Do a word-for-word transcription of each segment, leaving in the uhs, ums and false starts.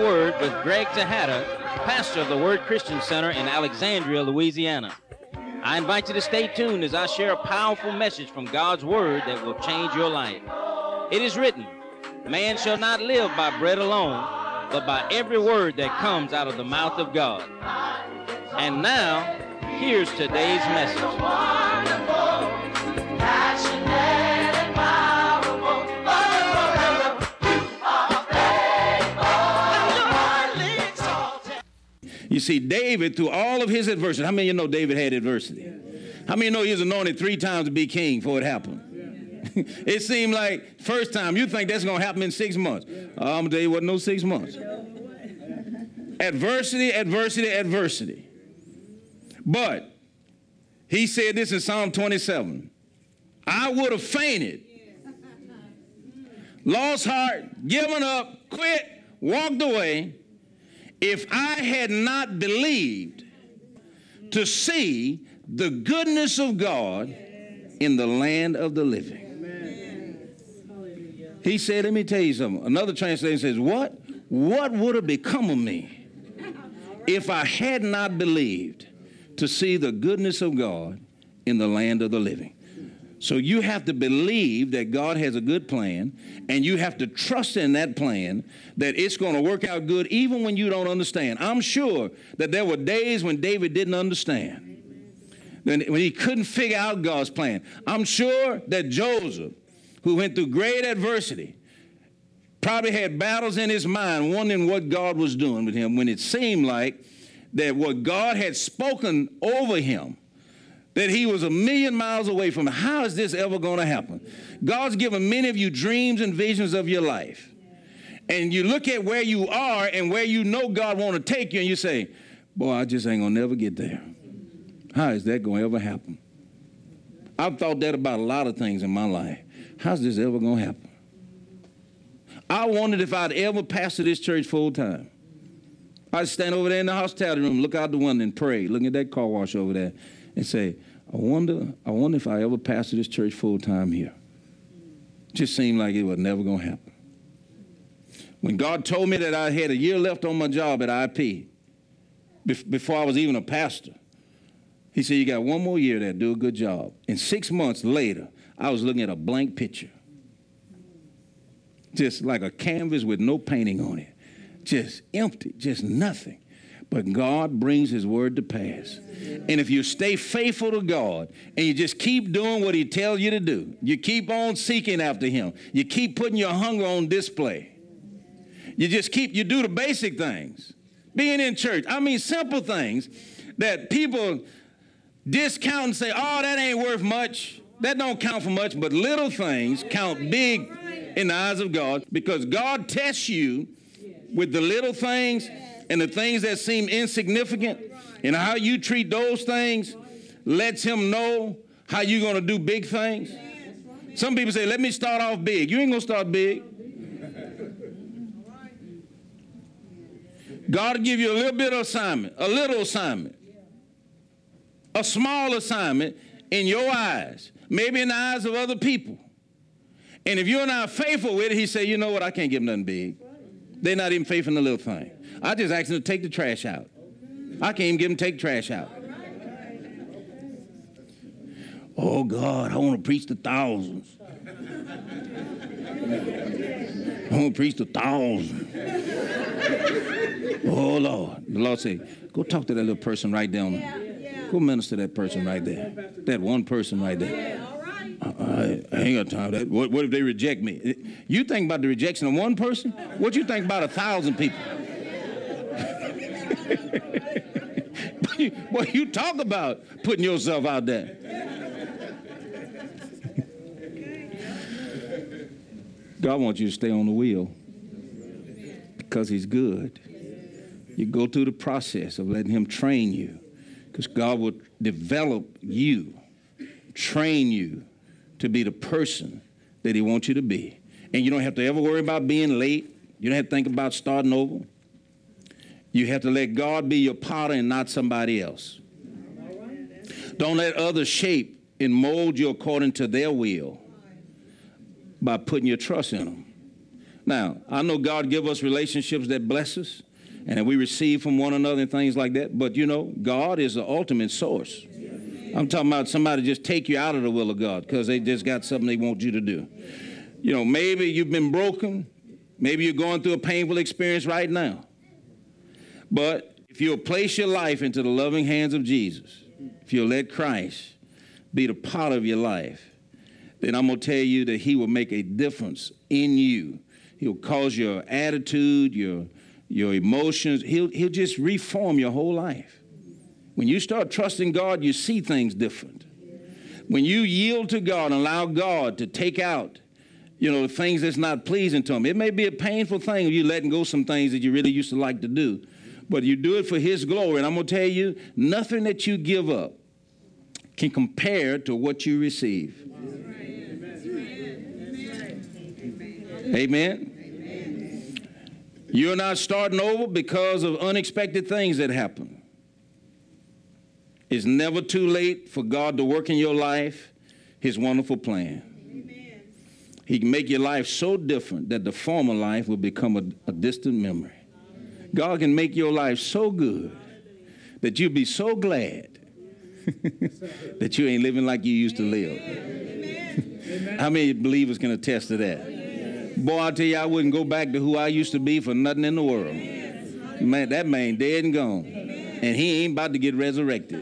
Word with Greg Tejada, pastor of the Word Christian Center in Alexandria, Louisiana. I invite you to stay tuned as I share a powerful message from God's Word that will change your life. It is written, man shall not live by bread alone, but by every word that comes out of the mouth of God. And now, here's today's message. You see, David, through all of his adversity, how many of you know David had adversity? How many of you know he was anointed three times to be king before it happened? It seemed like first time, you think that's going to happen in six months. Uh, I'm going to tell you, it wasn't no six months. Adversity, adversity, adversity. But he said this in Psalm twenty-seven. I would have fainted, lost heart, given up, quit, walked away, if I had not believed to see the goodness of God in the land of the living. He said, let me tell you something. Another translation says, what? What would have become of me if I had not believed to see the goodness of God in the land of the living? So you have to believe that God has a good plan, and you have to trust in that plan that it's going to work out good even when you don't understand. I'm sure that there were days when David didn't understand, when he couldn't figure out God's plan. I'm sure that Joseph, who went through great adversity, probably had battles in his mind wondering what God was doing with him when it seemed like that what God had spoken over him, that he was a million miles away from it. How is this ever going to happen? God's given many of you dreams and visions of your life. And you look at where you are and where you know God want to take you, and you say, boy, I just ain't going to never get there. How is that going to ever happen? I've thought that about a lot of things in my life. How's this ever going to happen? I wondered if I'd ever pastor this church full time. I'd stand over there in the hospitality room, look out the window and pray, looking at that car wash over there, and say, I wonder, I wonder if I ever pastor this church full time here. Just seemed like it was never going to happen. When God told me that I had a year left on my job at I P, before I was even a pastor, he said, you got one more year there, do a good job. And six months later, I was looking at a blank picture. Just like a canvas with no painting on it. Just empty, just nothing. But God brings his word to pass. And if you stay faithful to God and you just keep doing what he tells you to do, you keep on seeking after him, you keep putting your hunger on display, you just keep, you do the basic things. Being in church, I mean simple things that people discount and say, oh, that ain't worth much. That don't count for much, but little things count big in the eyes of God, because God tests you with the little things and the things that seem insignificant, and how you treat those things lets him know how you're going to do big things. Some people say, let me start off big. You ain't going to start big. God will give you a little bit of assignment, a little assignment, a small assignment in your eyes, maybe in the eyes of other people. And if you're not faithful with it, he say, you know what, I can't give them nothing big. They're not even faithful in the little thing. I just asked them to take the trash out. I can't even give them to take trash out. Oh, God, I want to preach to thousands. I want to preach to thousands. Oh, Lord. The Lord said, go talk to that little person right down there. Go minister to that person right there. That one person right there. I, I ain't got time for that. What, what if they reject me? You think about the rejection of one person? What you think about a thousand people? Boy, you talk about putting yourself out there. God wants you to stay on the wheel because he's good. You go through the process of letting him train you, because God will develop you, train you to be the person that he wants you to be. And you don't have to ever worry about being late. You don't have to think about starting over. You have to let God be your potter and not somebody else. Don't let others shape and mold you according to their will by putting your trust in them. Now, I know God give us relationships that bless us and that we receive from one another and things like that. But, you know, God is the ultimate source. I'm talking about somebody just take you out of the will of God because they just got something they want you to do. You know, maybe you've been broken. Maybe you're going through a painful experience right now. But if you'll place your life into the loving hands of Jesus, if you'll let Christ be the part of your life, then I'm going to tell you that he will make a difference in you. He'll cause your attitude, your, your emotions. He'll, he'll just reform your whole life. When you start trusting God, you see things different. When you yield to God and allow God to take out, you know, things that's not pleasing to him. It may be a painful thing if you're letting go some things that you really used to like to do. But you do it for his glory. And I'm going to tell you, nothing that you give up can compare to what you receive. Amen. Amen. You're not starting over because of unexpected things that happen. It's never too late for God to work in your life his wonderful plan. Amen. He can make your life so different that the former life will become a, a distant memory. God can make your life so good that you'll be so glad that you ain't living like you used to live. Amen. How many believers can attest to that? Boy, I tell you, I wouldn't go back to who I used to be for nothing in the world. Man, that man dead and gone. And he ain't about to get resurrected.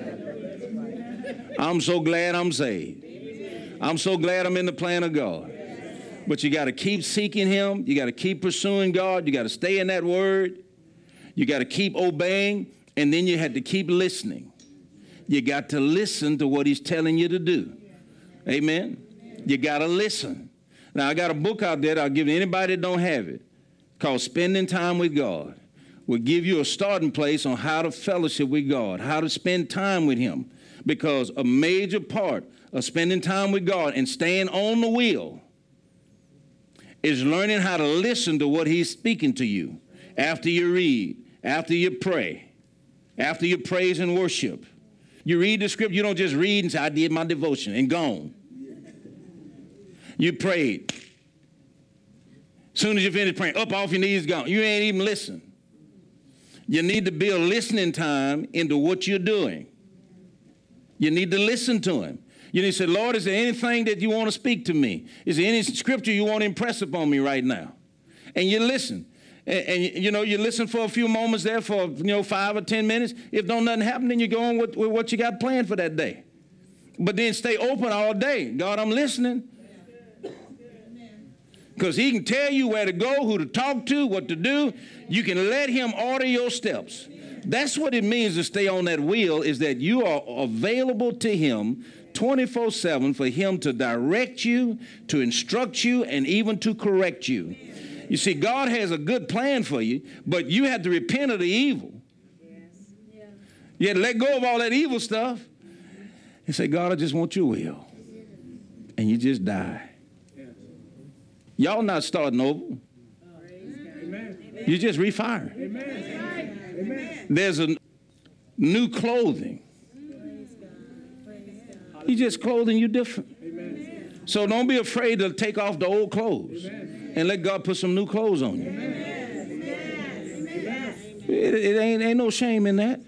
I'm so glad I'm saved. I'm so glad I'm in the plan of God. But you got to keep seeking him. You got to keep pursuing God. You got to stay in that word. You got to keep obeying. And then you have to keep listening. You got to listen to what he's telling you to do. Amen. You got to listen. Now, I got a book out there that I'll give to anybody that don't have it called Spending Time with God. We'll give you a starting place on how to fellowship with God, how to spend time with him. Because a major part of spending time with God and staying on the wheel is learning how to listen to what he's speaking to you after you read, after you pray, after you praise and worship. You read the script, you don't just read and say, I did my devotion and gone. You prayed. As soon as you finish praying, up off your knees, gone. You ain't even listen. You need to build listening time into what you're doing. You need to listen to him. You need to say, Lord, is there anything that you want to speak to me? Is there any scripture you want to impress upon me right now? And you listen. And, and you know, you listen for a few moments there for, you know, five or ten minutes. If don't nothing happen, then you go on with, with what you got planned for that day. But then stay open all day. God, I'm listening. Because he can tell you where to go, who to talk to, what to do. You can let him order your steps. That's what it means to stay on that wheel, is that you are available to him twenty-four seven for him to direct you, to instruct you, and even to correct you. You see, God has a good plan for you, but you have to repent of the evil. You have to let go of all that evil stuff and say, God, I just want your will. And you just die. Y'all not starting over. You just refire. There's a new clothing. He just clothing you different. So don't be afraid to take off the old clothes and let God put some new clothes on you. It, it ain't, ain't no shame in that.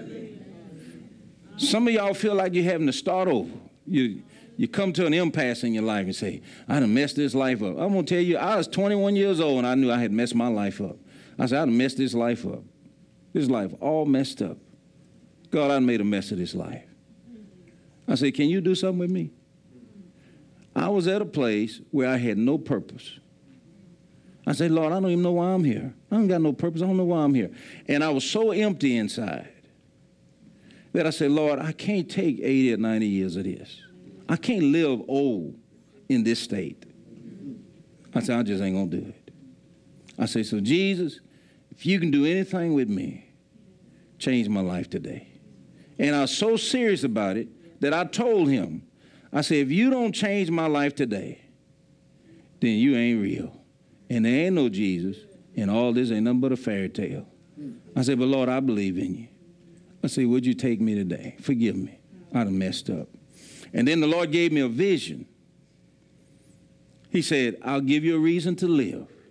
Some of y'all feel like you're having to start over. You You come to an impasse in your life and say, I done messed this life up. I'm going to tell you, I was twenty-one years old and I knew I had messed my life up. I said, I done messed this life up. This life all messed up. God, I made a mess of this life. I said, can you do something with me? I was at a place where I had no purpose. I said, Lord, I don't even know why I'm here. I don't got no purpose. I don't know why I'm here. And I was so empty inside that I said, Lord, I can't take eighty or ninety years of this. I can't live old in this state. I said, I just ain't going to do it. I said, so Jesus, if you can do anything with me, change my life today. And I was so serious about it that I told him, I said, if you don't change my life today, then you ain't real. And there ain't no Jesus, and all this ain't nothing but a fairy tale. I said, but Lord, I believe in you. I said, would you take me today? Forgive me. I done messed up. And then the Lord gave me a vision. He said, I'll give you a reason to live.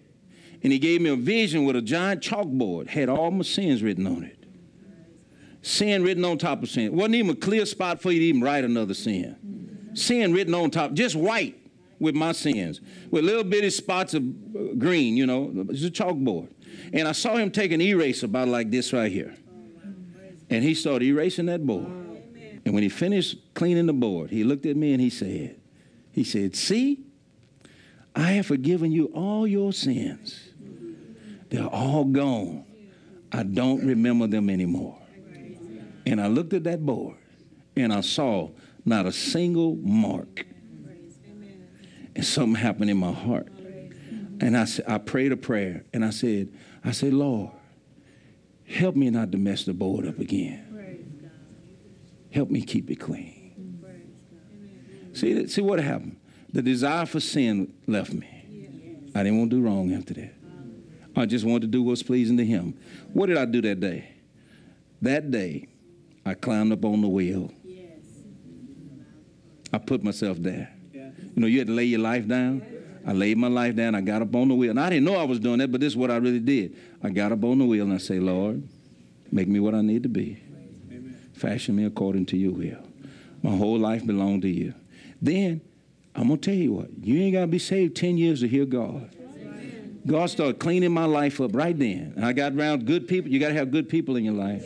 And he gave me a vision with a giant chalkboard, had all my sins written on it. Sin written on top of sin. Wasn't even a clear spot for you to even write another sin. Sin written on top, just white with my sins, with little bitty spots of green, you know, it's a chalkboard. And I saw him take an eraser about like this right here. And he started erasing that board. And when he finished cleaning the board, he looked at me and he said, he said, see, I have forgiven you all your sins. They're all gone. I don't remember them anymore. And I looked at that board and I saw not a single mark. And something happened in my heart. And I said, I prayed a prayer and I said, I said, Lord, help me not to mess the board up again. Help me keep it clean. See, see what happened? The desire for sin left me. I didn't want to do wrong after that. I just wanted to do what's pleasing to him. What did I do that day? That day, I climbed up on the wheel. I put myself there. You know, you had to lay your life down. I laid my life down. I got up on the wheel. And I didn't know I was doing that, but this is what I really did. I got up on the wheel and I say, Lord, make me what I need to be. Amen. Fashion me according to your will. My whole life belonged to you. Then, I'm going to tell you what. You ain't got to be saved ten years to hear God. God started cleaning my life up right then. And I got around good people. You got to have good people in your life.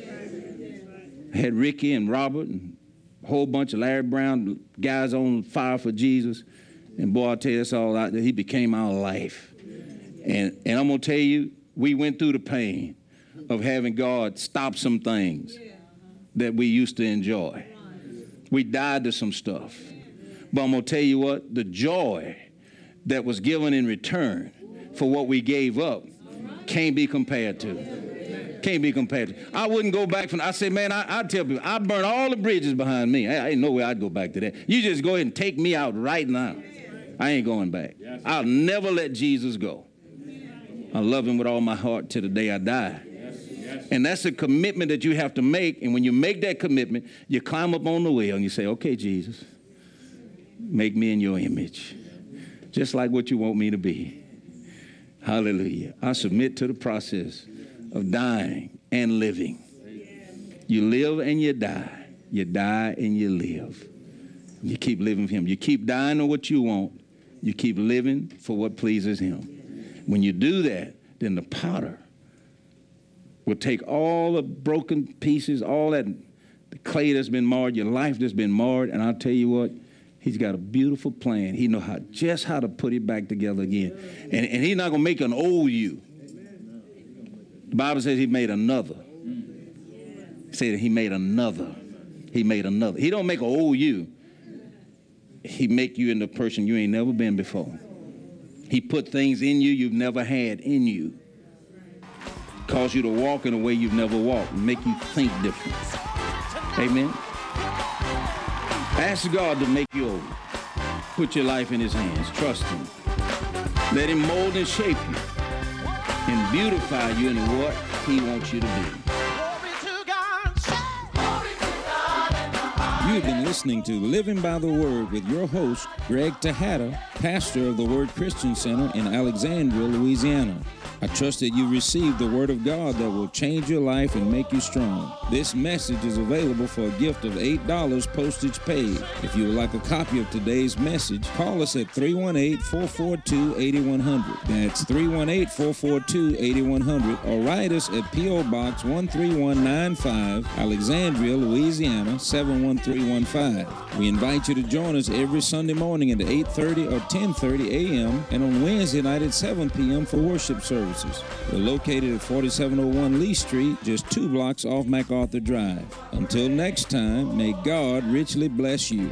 I had Ricky and Robert and a whole bunch of Larry Brown guys on fire for Jesus. And boy, I'll tell you, that's all out there. He became our life. And, and I'm going to tell you, we went through the pain of having God stop some things that we used to enjoy. We died to some stuff. But I'm going to tell you what, the joy that was given in return for what we gave up can't be compared to. Can't be compared to. I wouldn't go back from, I say, man, I, I tell people, I burned all the bridges behind me. I, I ain't no way I'd go back to that. You just go ahead and take me out right now. I ain't going back. I'll never let Jesus go. I love him with all my heart till the day I die. And that's a commitment that you have to make. And when you make that commitment, you climb up on the wheel and you say, okay, Jesus, make me in your image, just like what you want me to be. Hallelujah. I submit to the process of dying and living. You live and you die. You die and you live. You keep living for him. You keep dying on what you want. You keep living for what pleases him. When you do that, then the potter will take all the broken pieces, all that the clay that's been marred, your life that's been marred, and I'll tell you what, he's got a beautiful plan. He knows how, just how to put it back together again. And, and he's not going to make an old you. The Bible says he made another. He said he made another. He made another. He don't make an old you. He make you into a person you ain't never been before. He put things in you you've never had in you. Cause you to walk in a way you've never walked. Make you think different. Amen. Ask God to make you over. Put your life in his hands. Trust him. Let him mold and shape you and beautify you into what he wants you to be. You've been listening to Living by the Word with your host, Greg Tejada, pastor of the Word Christian Center in Alexandria, Louisiana. I trust that you received the Word of God that will change your life and make you strong. This message is available for a gift of eight dollars postage paid. If you would like a copy of today's message, call us at three one eight, four four two, eight one zero zero. That's three one eight, four four two, eight one zero zero. Or write us at P O Box one three one nine five, Alexandria, Louisiana, seven one three one five. We invite you to join us every Sunday morning at eight thirty or ten thirty a.m. and on Wednesday night at seven p.m. for worship services. We're located at forty-seven oh one Lee Street, just two blocks off MacArthur Drive. Until next time, may God richly bless you.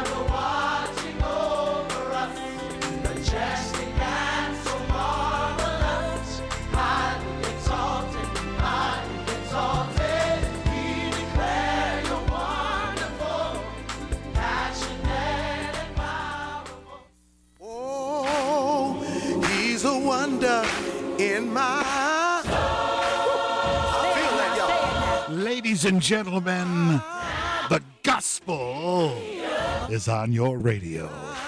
Wonder in my soul. I feel that, y'all. Ladies and gentlemen, the gospel is on your radio.